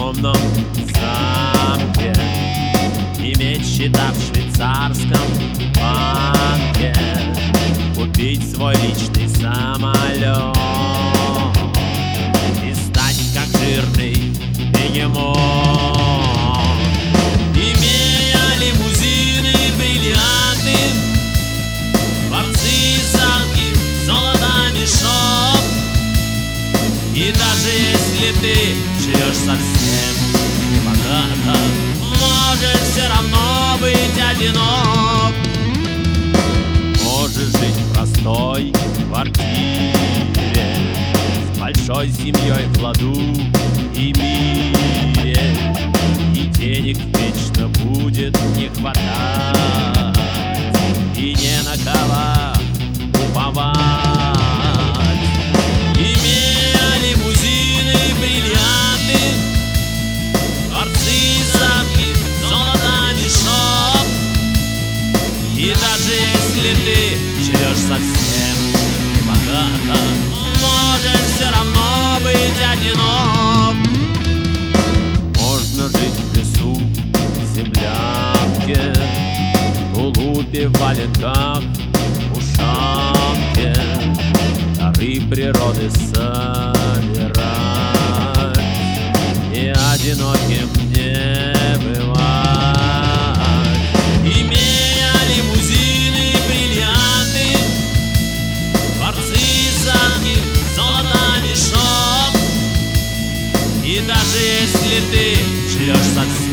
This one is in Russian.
темном замке, иметь счета в швейцарском банке, купить свой личный самолет и стать как жирный бегемот. Имея лимузины, бриллианты, дворцы, замки, золото, мешок. И даже если ты живешь совсем небогато, можешь все равно быть одинок. Можешь жить в простой квартире с большой семьей в ладу и мире, и денег вечно будет не хватать, и не на кого уповать. Имея лимузины, бриллианты, дворцы, замки, золото, мешок. И даже если ты живешь совсем небогато, можешь все равно быть одинок. Можно жить в лесу, в землянке, в тулупе, в валенках, в ушанке, дары природы собирать и одиноким не бывать. Имея лимузины, бриллианты, дворцы, замки, золото, мешок. И даже если ты живешь совсем